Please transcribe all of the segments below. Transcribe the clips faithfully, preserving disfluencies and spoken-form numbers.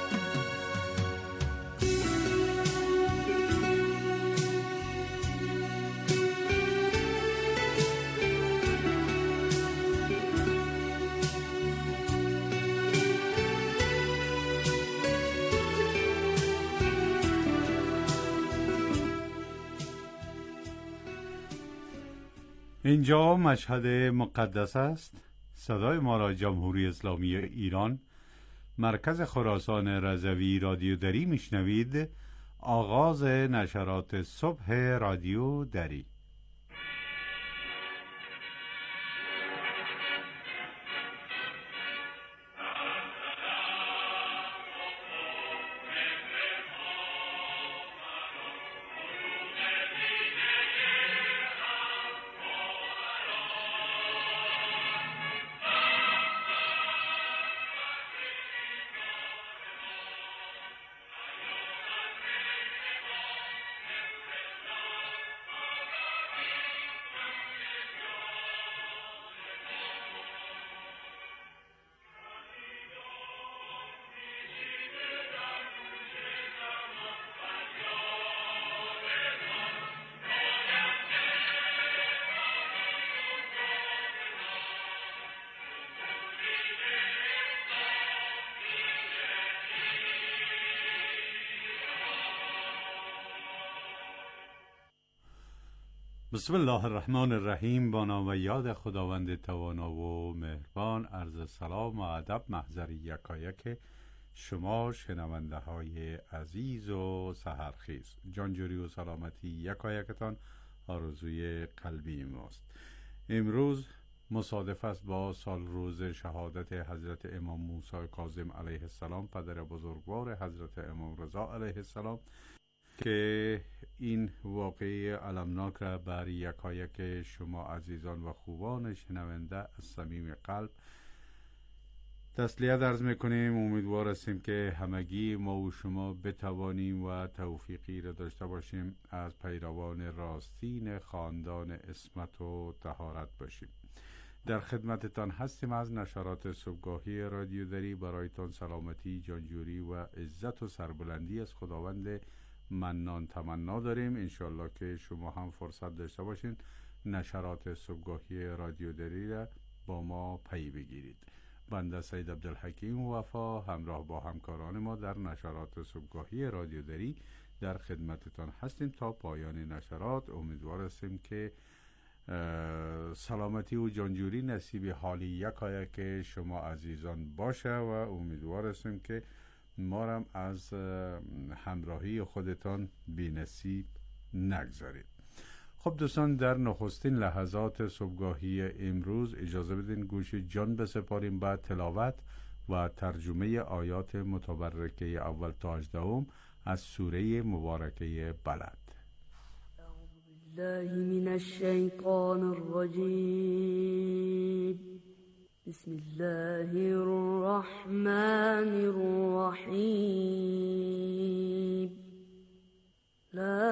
اینجا مشهد مقدس است. صدای ما را جمهوری اسلامی ایران، مرکز خراسان رضوی رادیو دری میشنوید. آغاز نشرات صبح رادیو دری. بسم الله الرحمن الرحیم. با نام و یاد خداوند توانا و مهربان. عرض سلام و ادب محضر یکایک شما شنونده های عزیز و سحرخیز. جانجوری و سلامتی یکایکتان آرزوی قلبی ماست. امروز مصادف است با سال روز شهادت حضرت امام موسی کاظم علیه السلام، پدر بزرگوار حضرت امام رضا علیه السلام، که این واقعه علمناک را بر یکایک شما عزیزان و خوبان شنونده از صمیم قلب تسلیت عرض میکنیم. امیدوار هستیم که همگی ما و شما بتوانیم و توفیقی را داشته باشیم از پیروان راستین خاندان عصمت و طهارت باشیم. در خدمتتان هستیم از نشرات صبحگاهی رادیو دری. برایتان سلامتی، جانجوری و عزت و سربلندی از خداوند منان تمنا داریم. انشالله که شما هم فرصت داشته باشین نشرات صبحگاهی رادیو دری را با ما پی بگیرید. بنده سید عبدالحکیم وفا همراه با همکاران ما در نشرات صبحگاهی رادیو دری در خدمتتان هستیم تا پایان نشرات. امیدوار هستیم که سلامتی و جانجوری نصیب حالی یکایک شما عزیزان باشه و امیدوار هستیم که ما هم از همراهی خودتان بی نصیب نگذارید. خب دوستان، در نخستین لحظات صبحگاهی امروز اجازه بدین گوش جان بسپاریم بعد تلاوت و ترجمه آیات متبرکه اول تا هجدهم از سوره مبارکه بلد. اعوذ بالله من الشیطان الرجیم. بسم الله الرحمن الرحیم. لا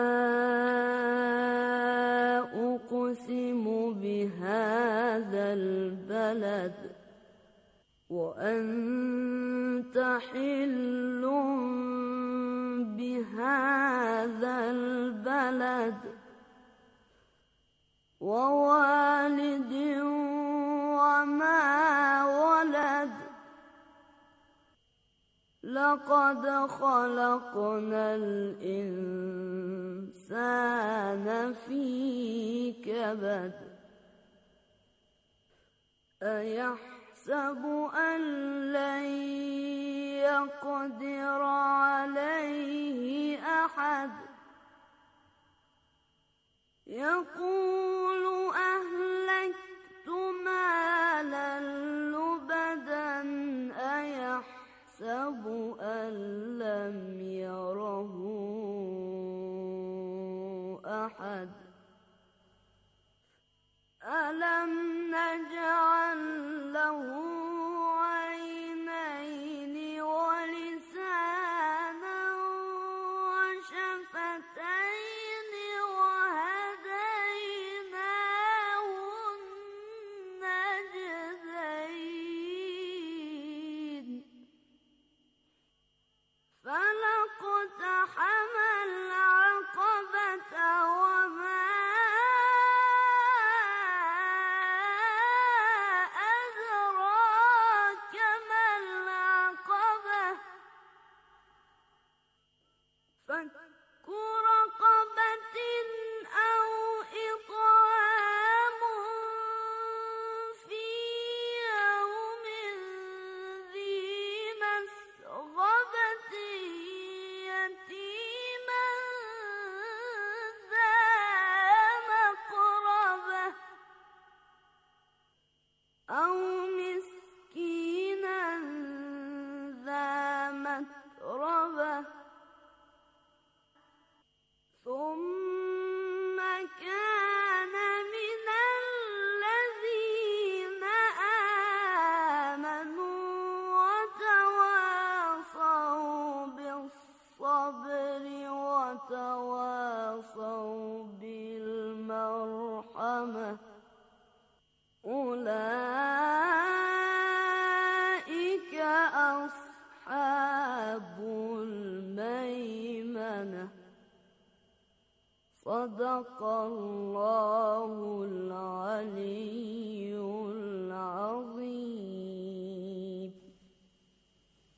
أقسم بهذا البلد وأنت حل بهذا البلد ووالد وما ولد لقد خلقنا الإنسان في كبد أيحسب أن لن يقدر عليه أحد يقول أهلكت مالا لبدا أيحسب أن لم يره أحد ألم نجعل له عينين ولسانا وشفتين وهديناه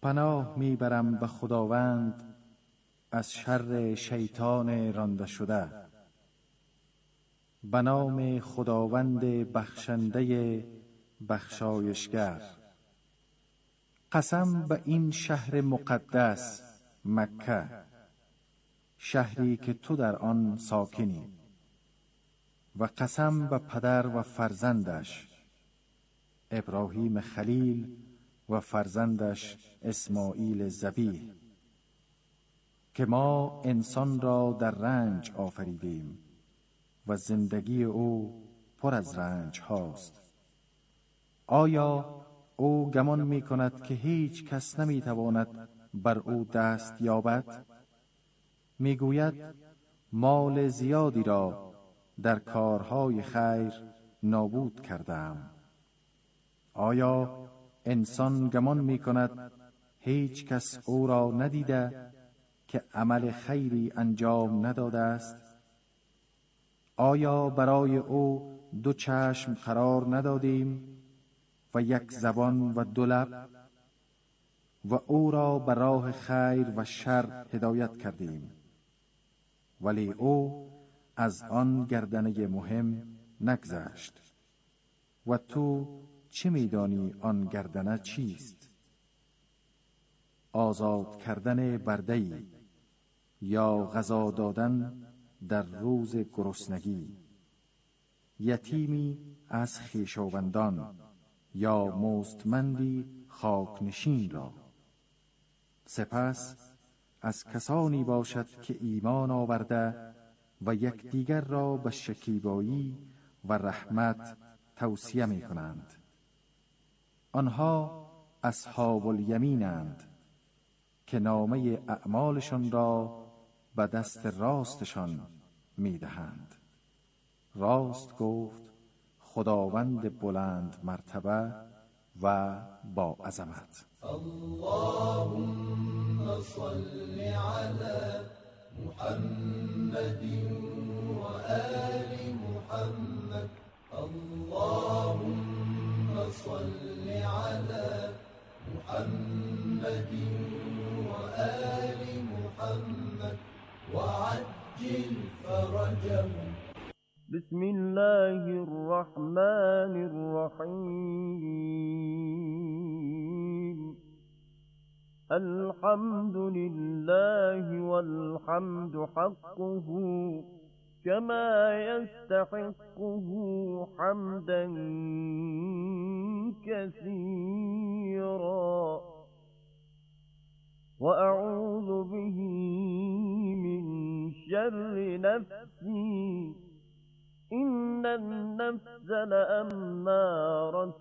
پناه میبرم به خداوند از شر شیطان رانده شده. به نام خداوند بخشنده بخشایشگر. قسم به این شهر مقدس مکه، شهری که تو در آن ساکنی. و قسم به پدر و فرزندش ابراهیم خلیل و فرزندش اسماعیل ذبیح که ما انسان را در رنج آفریدیم و زندگی او پر از رنج هاست. آیا او گمان می کند که هیچ کس نمی تواند بر او دست یابد؟ می گوید مال زیادی را در کارهای خیر نابود کردم. آیا انسان گمان می کند هیچ کس او را ندیده که عمل خیری انجام نداده است؟ آیا برای او دو چشم قرار ندادیم و یک زبان و دو لب و او را به راه خیر و شر هدایت کردیم؟ ولی او از آن گردنه مهم نگذشت. و تو چه می‌دانی آن گردنه چیست؟ آزاد کردن برده‌ای یا غذا دادن در روز گرسنگی، یتیمی از خویشاوندان یا مستمندی خاکنشین را. سپس از کسانی باشد که ایمان آورده و یکدیگر را به شکیبایی و رحمت توصیه می کنند. آنها اصحاب الیمینند که نامه اعمالشان را به دست راستشان می دهند. راست گفت خداوند بلند مرتبه و با عظمت. اللهم صل على محمد و آل محمد. اللهم صل على محمد و آل محمد وعجل فرجهم. بسم الله الرحمن الرحيم. الحمد لله والحمد حقه كما يستحقه حمدا كثيرا. وأعوذ به من شر نفسي إن النفس لأمارة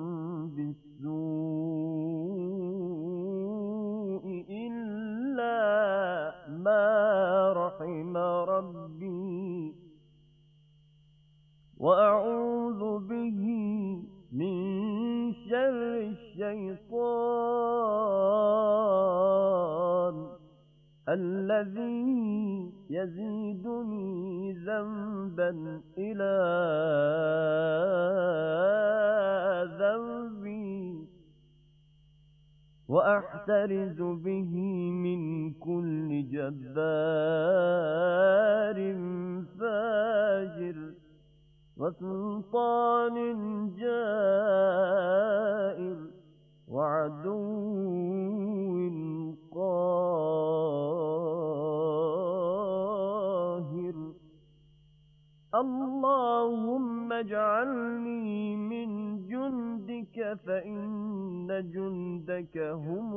بالسوء إلا ما رحم ربي. وأعوذ به من شر الشيطان الذي يزيدني ذنبا إلى ذنبي وأحترز به من كل جبار فاجر وسلطان جائر وعدو قاهر. اللهم اجعلني من جندك فإن جندك هم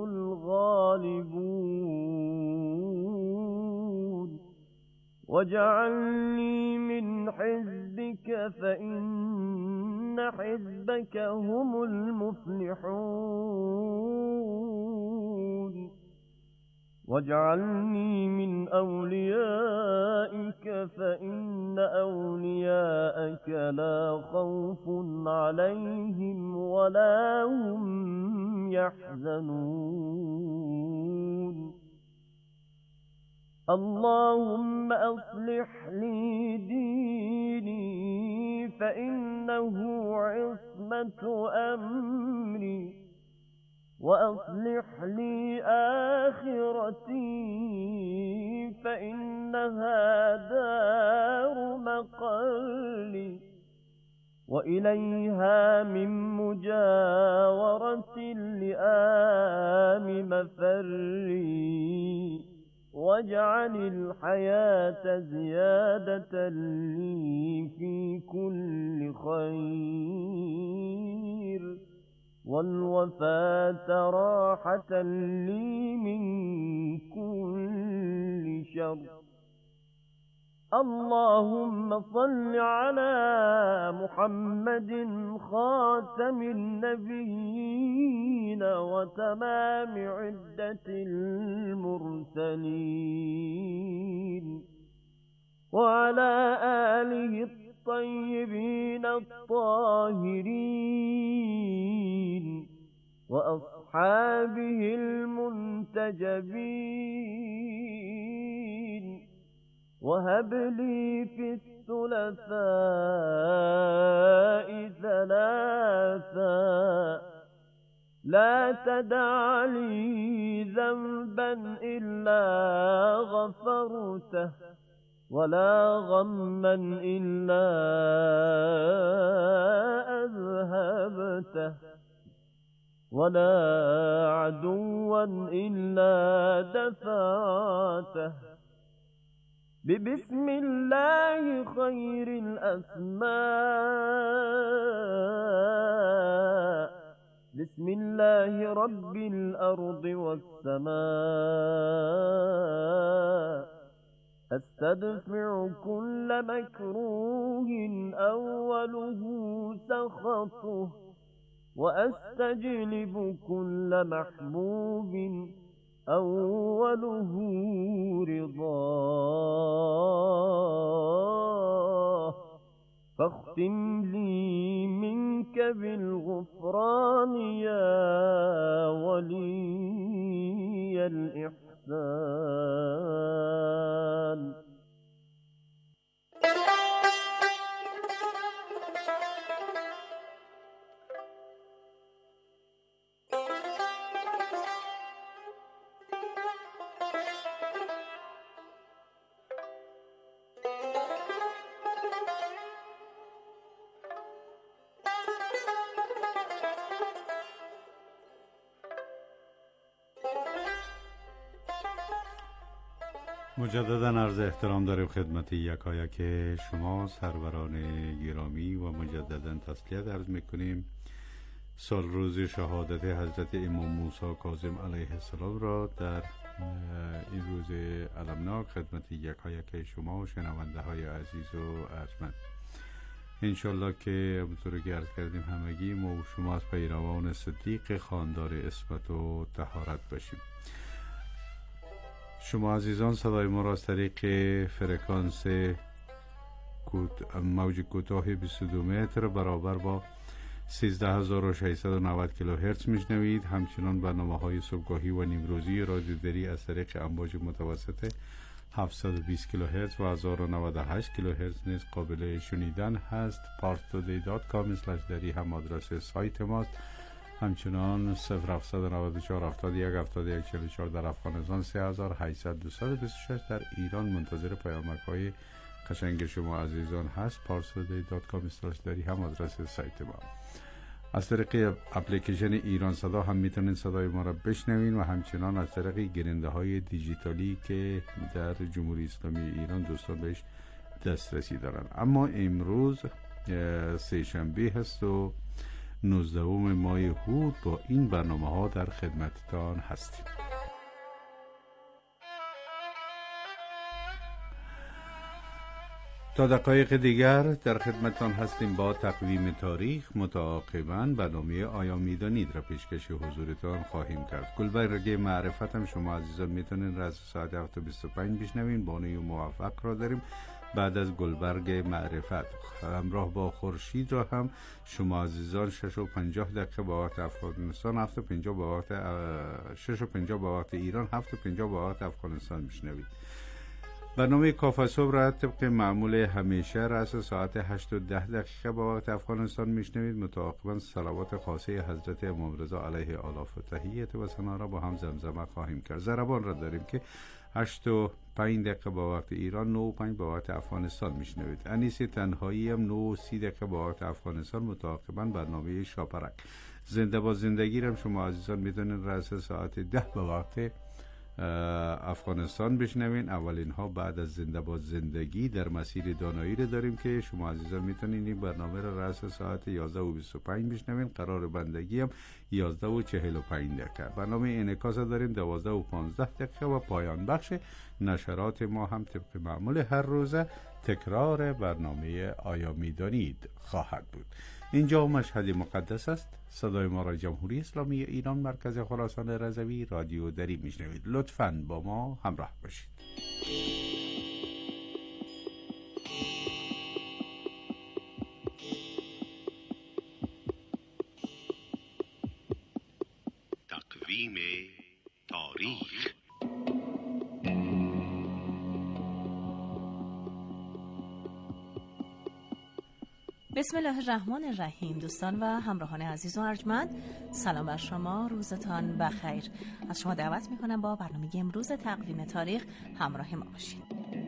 الغالبون. واجعلني من حزبك فإن حزبك هم المفلحون. واجعلني من أوليائك فإن أولياءك لا خوف عليهم ولا هم يحزنون. اللهم أصلح لي ديني فإنه عصمة أمري وأصلح لي آخرتي فإنها دار مقالي وإليها من مجاورة اللئام مفري واجعل الحياة زيادة لي في كل خير والوفاة راحة لي من كل شر. اللهم صل على محمد خاتم النبيين وتمام عدة المرسلين وعلى آله الطيبين الطاهرين وأصحابه المنتجبين وهب لي في الثلثاء ثلاثا لا تدع لي ذنبا إلا غفرته ولا غما إلا أذهبته ولا عدوا إلا دفعته ببسم الله خير الأسماء بسم الله رب الأرض والسماء أستدفع كل مكروه أوله سخطه وأستجلب كل محبوب أوله رضاه فاختم لي منك بالغفران يا ولي الإحسان. مجددا عرض احترام داریم خدمت یکایک شما سروران گرامی و مجددا تسلیت عرض میکنیم. سال روز شهادت حضرت امام موسی کاظم علیه السلام را در این روز المناک خدمت یکایک شما شنونده های عزیز و ارجمند انشالله که همونطور که عرض کردیم همگی ما و شما از پیروان صدیق خاندار عصمت و طهارت باشیم. شما عزیزان صدای ما را از طریق فرکانس موج کوتاه بیست و دو متر برابر با سیزده هزار و ششصد و نود کیلوهرتز میشنوید. همچنان برنامه های صبحگاهی و نیمروزی رادیو دری از طریق امواج متوسط هفتصد و بیست کیلوهرتز و هزار و نود و هشت کیلوهرتز نیز قابل شنیدن هست. پارس تودی دات کام اسلش دری هم آدرس سایت ماست. همچنان صفر هفتصد و نود و چهار هفتاد و یک هفتاد و یک چهل و چهار در افغانستان، سه هزار و هشتصد دویست و بیست و شش در ایران منتظر پیامک های قشنگ شما عزیزان هست. پارس تودی دات کام اسلش دری هم آدرس سایت ما. از طریق اپلیکیشن ایران صدا هم میتونید صدای ما را بشنوین و همچنان از طریق گیرنده های دیجیتالی که در جمهوری اسلامی ایران دوستان بهش دسترسی دارن. اما امروز سه شنبه هست و نوزدهم ماه هود با این برنامه ها در خدمتتان هستیم. تا دقایق دیگر در خدمتتان هستیم با تقویم تاریخ. متعاقباً برنامه آیا میدانید را پیشکش حضورتان خواهیم کرد. گلبرگ معرفت هم شما عزیزان میتونید از ساعت هفت و بیست و پنج بشنوین. بانوی موفق را داریم. بعد از گلبرگ معرفت همراه با خورشید را هم شما عزیزان شش و پنجاه دقیقه با وقت افغانستان، هفت و پنجاه با وقت شش و پنجاه با وقت ایران، هفت و پنجاه با وقت افغانستان میشنوید. برنامه کافه صبح را طبق معمول همیشه رأس ساعت هشت و ده دقیقه با وقت افغانستان میشنوید. متعاقبا صلوات خاصه حضرت امام رضا علیه آلاف و تحیت و ثنا را با هم زمزمه خواهیم کرد. ضربان را داریم که هشت و پنج دقیقه با وقت ایران، نه و پنج با وقت افغانستان میشنوید. انیس تنهایی هم نه و سی دقیقه با وقت افغانستان. متعاقبا برنامه شاپرک. زنده با زندگی را شما عزیزان میتونید رأس ساعت ده با وقت افغانستان بشنوین. اولین ها بعد از زنده با زندگی در مسیر دانایی رو داریم که شما عزیزان میتونین این برنامه رو رأس ساعت یازده و بیست و پنج بشنوین. قرار بندگی هم یازده و چهل و پنج دقیقه. برنامه انعکاس داریم دوازده و پانزده دقیقه و پایان بخش نشرات ما هم طبق معمول هر روزه تکرار برنامه آیا میدانید خواهد بود. اینجا مشهد مقدس است. صدای ما را جمهوری اسلامی ایران، مرکز خراسان رضوی، رادیو دری میشنوید. لطفاً با ما همراه باشید. تقویم تاریخ. بسم الله الرحمن الرحیم. دوستان و همراهان عزیز و ارجمند، سلام بر شما، روزتان بخیر. از شما دعوت میکنم با برنامه امروز تقویم تاریخ همراه ما باشید.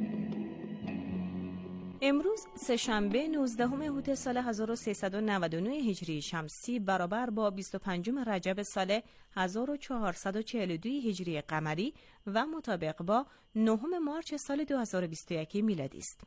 امروز سه‌شنبه نوزدهم اوت سال هزار و سیصد و نود و نه هجری شمسی برابر با بیست و پنجم رجب سال هزار و چهارصد و چهل و دو هجری قمری و مطابق با نهم مارس سال دو هزار و بیست و یک میلادی است.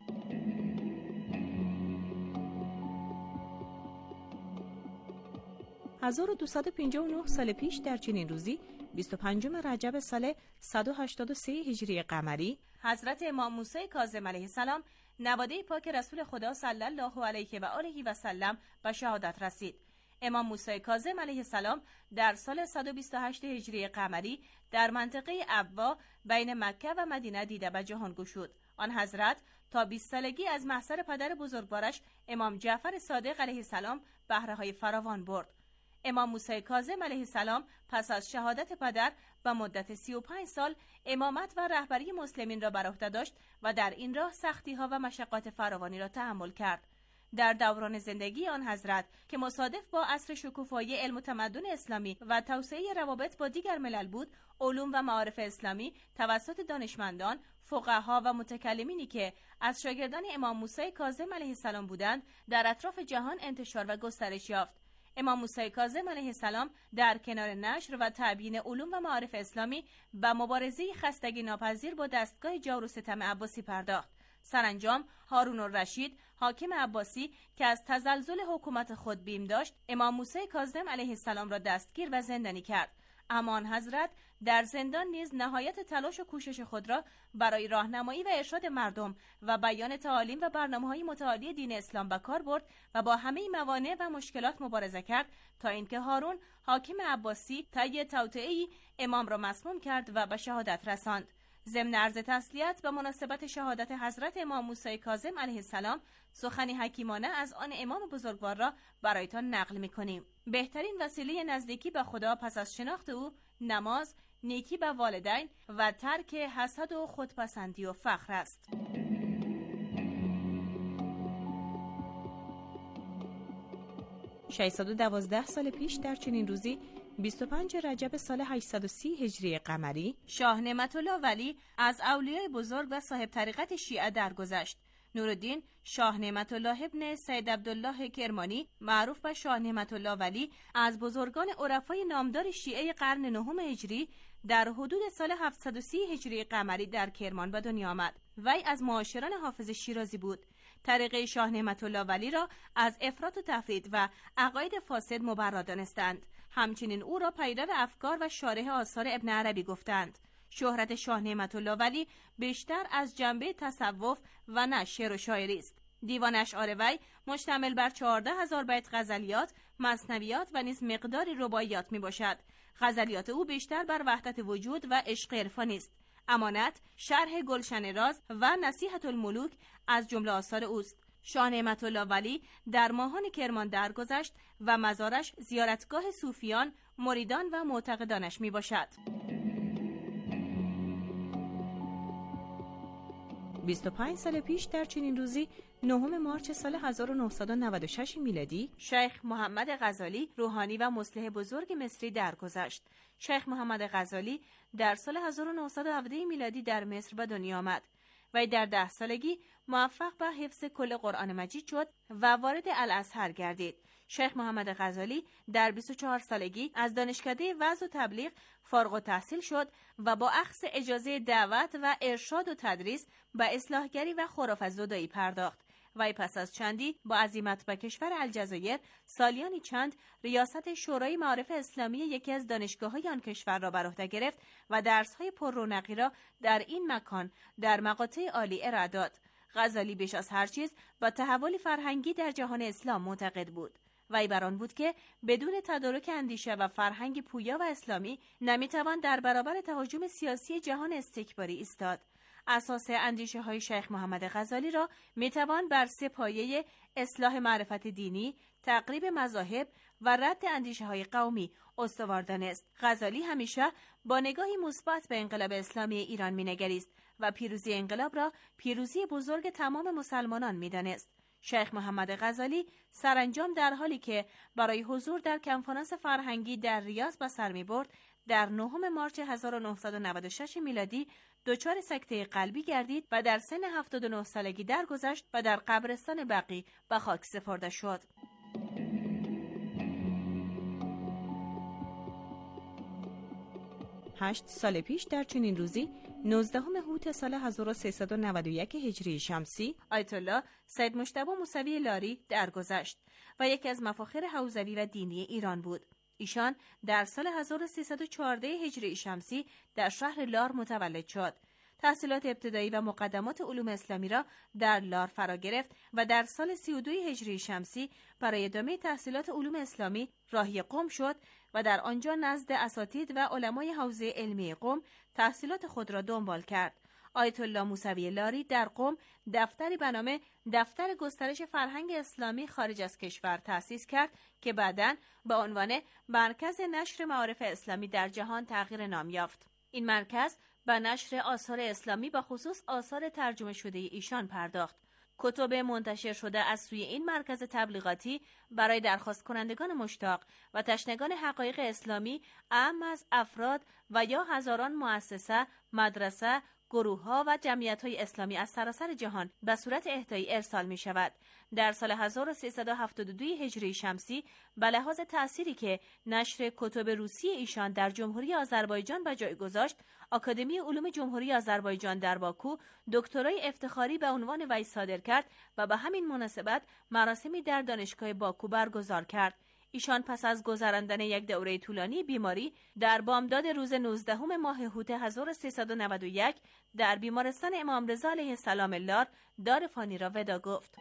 هزار و دویست و پنجاه و نه سال پیش در چنین روزی بیست و پنجم رجب سال صد و هشتاد و سه هجری قمری حضرت امام موسی کاظم علیه السلام نواده پاک رسول خدا صلی الله علیه و آله و سلم به شهادت رسید. امام موسی کاظم علیه السلام در سال صد و بیست و هشت هجری قمری در منطقه ابوا بین مکه و مدینه دیده به جهان گشود. آن حضرت تا بیست سالگی از محضر پدر بزرگوارش امام جعفر صادق علیه السلام بهره های فراوان برد. امام موسی کاظم علیه السلام پس از شهادت پدر و مدت سی و پنج سال امامت و رهبری مسلمین را بر عهده داشت و در این راه سختی‌ها و مشقات فراوانی را تحمل کرد. در دوران زندگی آن حضرت که مصادف با عصر شکوفایی علم و تمدن اسلامی و توسعه روابط با دیگر ملل بود، علوم و معارف اسلامی توسط دانشمندان، فقها و متکلمینی که از شاگردان امام موسی کاظم علیه السلام بودند، در اطراف جهان انتشار و گسترش یافت. امام موسی کاظم علیه السلام در کنار نشر و تبیین علوم و معارف اسلامی به مبارزه خستگی ناپذیر با دستگاه جور و ستم عباسی پرداخت. سرانجام هارون الرشید حاکم عباسی که از تزلزل حکومت خود بیم داشت، امام موسی کاظم علیه السلام را دستگیر و زندانی کرد. اما آن حضرت در زندان نیز نهایت تلاش و کوشش خود را برای راهنمایی و ارشاد مردم و بیان تعالیم و برنامه‌های متعالی دین اسلام به کار برد و با همه موانع و مشکلات مبارزه کرد تا اینکه هارون حاکم عباسی طی توطئه‌ای امام را مسموم کرد و به شهادت رساند. ضمن عرض تسلیت به مناسبت شهادت حضرت امام موسی کاظم علیه السلام، سخنی حکیمانه از آن امام بزرگوار را برایتان نقل می‌کنیم. بهترین وسیله نزدیکی به خدا پس از شناخت او نماز، نیکی به والدین و ترک حسد و خودپسندی و فخر است. ششصد و دوازده سال پیش در چنین روزی بیست و پنج رجب سال هشتصد و سی هجری قمری شاه نعمت الله ولی از اولیای بزرگ و صاحب طریقت شیعه درگذشت. نورالدین شاه نعمت الله ابن سید عبدالله کرمانی معروف به شاه نعمت الله ولی از بزرگان عرفای نامدار شیعه قرن نهم هجری در حدود سال هفتصد و سی هجری قمری در کرمان به دنیا آمد. وی از معاشران حافظ شیرازی بود. طریقه شاه نعمت الله ولی را از افراط و تفرید و عقاید فاسد مبرا دانستند. همچنین او را پیرو افکار و شارح آثار ابن عربی گفتند. شهرت شاه نعمت الله ولی بیشتر از جنبه تصوف و نه شعر و شاعری است. دیوان اشعار وی مشتمل بر چهارده هزار بیت غزلیات، مثنویات و نیز مقداری رباعیات می باشد. غزلیات او بیشتر بر وحدت وجود و عشق عرفانی است. امانت، شرح گلشن راز و نصیحت الملوک از جمله آثار اوست. شاه نعمت الله ولی در ماهان کرمان درگذشت و مزارش زیارتگاه صوفیان، مریدان و معتقدانش می باشد. بیست و پنج سال پیش در چنین روزی نهم مارچ سال هزار و نهصد و نود و شش میلادی شیخ محمد غزالی روحانی و مصلح بزرگ مصری درگذشت. شیخ محمد غزالی در سال هزار و نهصد و هفده میلادی در مصر به دنیا آمد. وی در ده سالگی موفق به حفظ کل قرآن مجید شد و وارد الازهر گردید. شیخ محمد غزالی در بیست و چهار سالگی از دانشکده وعظ و تبلیغ فارغ التحصیل شد و با اخذ اجازه دعوت و ارشاد و تدریس به اصلاحگری و خرافه زدایی پرداخت. وی پس از چندی با عزیمت به کشور الجزایر سالیانی چند ریاست شورای معارف اسلامی یکی از دانشگاه‌های آن کشور را بر عهده گرفت و درس‌های پررونقی را در این مکان در مقاطع عالی ارائه داد. غزالی بیش از هر چیز به تحول فرهنگی در جهان اسلام معتقد بود. وی بر آن بود که بدون تدارک اندیشه و فرهنگ پویا و اسلامی نمیتوان در برابر تهاجم سیاسی جهان استکباری ایستاد. اساس اندیشه های شیخ محمد غزالی را میتوان بر سه پایه اصلاح معرفت دینی، تقریب مذاهب و رد اندیشه های قومی استوار دانست. غزالی همیشه با نگاهی مثبت به انقلاب اسلامی ایران مینگریست و پیروزی انقلاب را پیروزی بزرگ تمام مسلمانان میدانست. شیخ محمد غزالی سرانجام در حالی که برای حضور در کنفرانس فرهنگی در ریاض به سر می‌برد، در نهم مارچ هزار و نهصد و نود و شش میلادی دچار سکته قلبی گردید و در سن هفتاد و نه سالگی درگذشت و در قبرستان بقیع به خاک سپرده شد. هشت سال پیش در چنین روزی نوزدهم هوت سال هزار و سیصد و نود و یک هجری شمسی آیت الله سید مجتبی موسوی لاری درگذشت و یکی از مفاخر حوزوی و دینی ایران بود. ایشان در سال هزار و سیصد و چهارده هجری شمسی در شهر لار متولد شد. تحصیلات ابتدایی و مقدمات علوم اسلامی را در لار فرا گرفت و در سال سی و دو هجری شمسی برای ادامه تحصیلات علوم اسلامی راهی قم شد و در آنجا نزد اساتید و علمای حوزه علمی قم تحصیلات خود را دنبال کرد. آیت الله موسوی لاری در قم دفتری به نام دفتر گسترش فرهنگ اسلامی خارج از کشور تأسیس کرد که بعداً به عنوان مرکز نشر معارف اسلامی در جهان تغییر نام یافت. این مرکز به نشر آثار اسلامی به خصوص آثار ترجمه شده ایشان پرداخت. کتب منتشر شده از سوی این مرکز تبلیغاتی برای درخواست کنندگان مشتاق و تشنگان حقایق اسلامی اعم از افراد و یا هزاران مؤسسه، مدرسه، گروه‌ها و جمعیت‌های اسلامی از سراسر جهان به صورت اهدایی ارسال می‌شود. در سال هزار و سیصد و هفتاد و دو هجری شمسی به لحاظ تأثیری که نشر کتب روسی ایشان در جمهوری آذربایجان به جای گذاشت، آکادمی علوم جمهوری آذربایجان در باکو دکترای افتخاری به عنوان وی صادر کرد و به همین مناسبت مراسمی در دانشگاه باکو برگزار کرد. ایشان پس از گذراندن یک دوره طولانی بیماری در بامداد روز نوزدهم ماه هوت هزار و سیصد و نود و یک در بیمارستان امام رضا علیه السلام لار دار فانی را ودا گفت.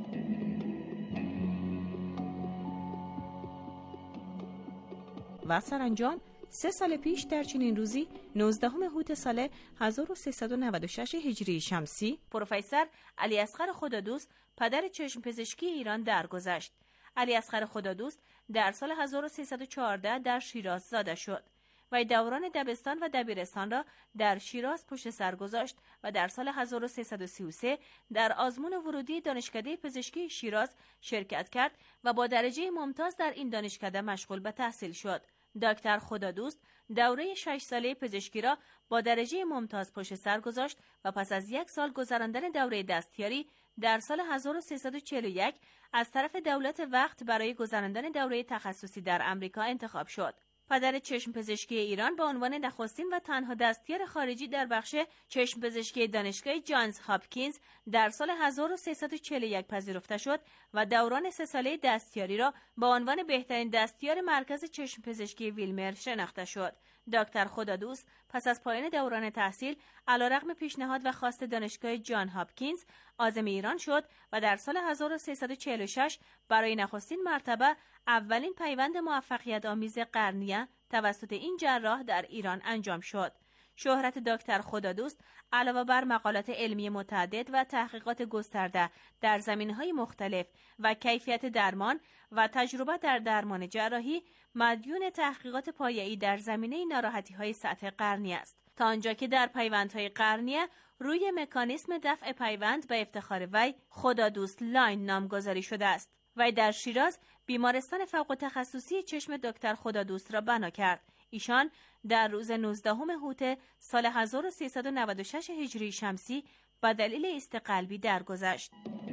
و سرانجام سه سال پیش در چنین روزی نوزدهم هوت سال هزار و سیصد و نود و شش هجری شمسی پروفسور علی اصغر خدادوست پدر چشم پزشکی ایران درگذشت. علی اصغر خدادوست در سال هزار و سیصد و چهارده در شیراز زاده شد و دوران دبستان و دبیرستان را در شیراز پشت سر گذاشت و در سال هزار و سیصد و سی و سه در آزمون ورودی دانشکده پزشکی شیراز شرکت کرد و با درجه ممتاز در این دانشکده مشغول به تحصیل شد. دکتر خدادوست دوره شش ساله پزشکی را با درجه ممتاز پشت سر گذاشت و پس از یک سال گذراندن دوره دستیاری در سال هزار و سیصد و چهل و یک از طرف دولت وقت برای گذراندن دوره تخصصی در امریکا انتخاب شد. پدر چشم پزشکی ایران به عنوان نخستین و تنها دستیار خارجی در بخش چشم پزشکی دانشگاه جانز هاپکینز در سال هزار و سیصد و چهل و یک پذیرفته شد و دوران سه ساله دستیاری را با عنوان بهترین دستیار مرکز چشم پزشکی ویلمر شناخته شد. دکتر خدادوست پس از پایان دوران تحصیل علیرغم پیشنهاد و خواست دانشگاه جان هاپکینز عازم ایران شد و در سال هزار و سیصد و چهل و شش برای نخستین مرتبه اولین پیوند موفقیت آمیز قرنیه توسط این جراح در ایران انجام شد. شهرت دکتر خدادوست علاوه بر مقالات علمی متعدد و تحقیقات گسترده در زمینه‌های مختلف و کیفیت درمان و تجربه در درمان جراحی، مدیون تحقیقات پایه‌ای در زمینه ناراحتی‌های سطح قرنیه است، تا آنجا که در پیوندهای قرنیه روی مکانیسم دفع پیوند به افتخار وی خدادوست لاین نامگذاری شده است. وی در شیراز بیمارستان فوق تخصصی چشم دکتر خدادوست را بنا کرد. ایشان در روز نوزدهم هوته سال هزار و سیصد و نود و شش هجری شمسی با دلیل ایست قلبی درگذشت.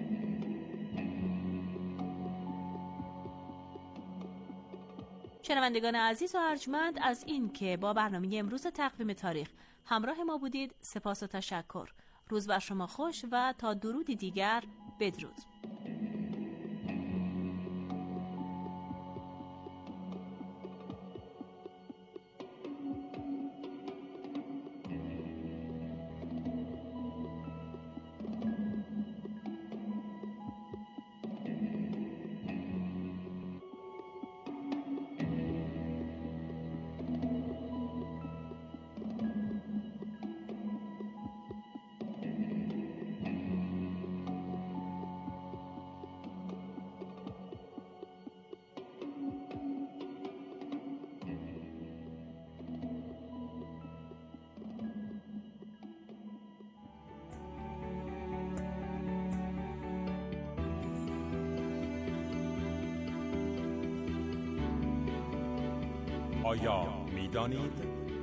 شنوندگان عزیز و ارجمند، از این که با برنامه امروز تقویم تاریخ همراه ما بودید سپاس و تشکر. روز بر شما خوش و تا درودی دیگر بدرود. آیا می‌دانید؟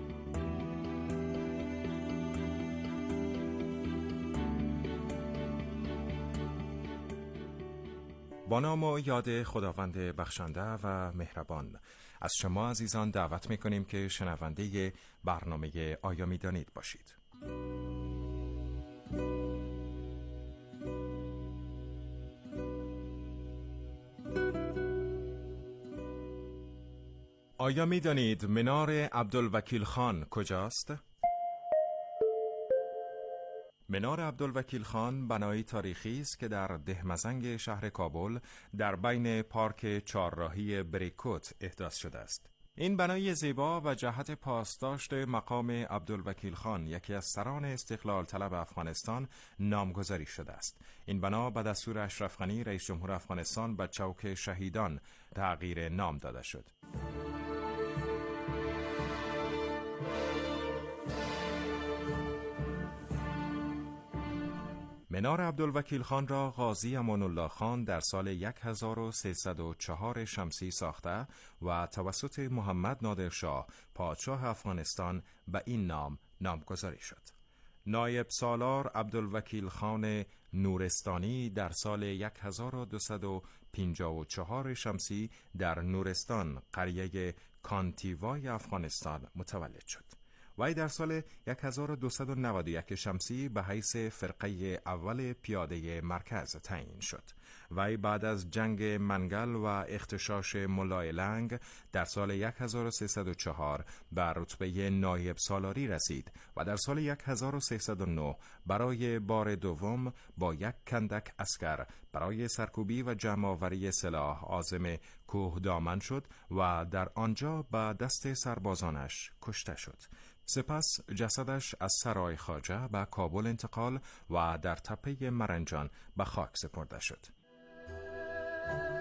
با نام و یاد خداوند بخشنده و مهربان، از شما عزیزان دعوت می‌کنیم که شنونده برنامه آیا می‌دانید باشید. آیا می دانید منار عبدالوکیل خان کجاست؟ منار عبدالوکیل خان بنایی تاریخی است که در دهمزنگ شهر کابل در بین پارک چهارراهی بریکوت احداث شده است. این بنای زیبا و جهت پاسداشت مقام عبدالوکیل خان، یکی از سران استقلال طلب افغانستان، نامگذاری شده است. این بنا به دستور اشرف غنی رئیس جمهور افغانستان به چوک شهیدان تغییر نام داده شد. منار عبدالوکیل خان را قاضی امان الله خان در سال هزار و سیصد و چهار شمسی ساخته و توسط محمد نادرشاه پادشاه افغانستان به این نام نامگذاری شد. نایب سالار عبدالوکیل خان نورستانی در سال هزار و دویست و پنجاه و چهار شمسی در نورستان، قریه کانتیوای افغانستان متولد شد. وی در سال هزار و دویست و نود و یک شمسی به حیث فرقه اول پیاده مرکز تعیین شد. وی بعد از جنگ منگل و اغتشاش ملای لنگ در سال هزار و سیصد و چهار به رتبه نایب سالاری رسید و در سال هزار و سیصد و نه برای بار دوم با یک کندک عسکر برای سرکوبی و جمع‌آوری سلاح عازم کوه دامن شد و در آنجا به دست سربازانش کشته شد. سپس جسدش از سرای خواجه به کابل انتقال و در تپه مرنجان به خاک سپرده شد.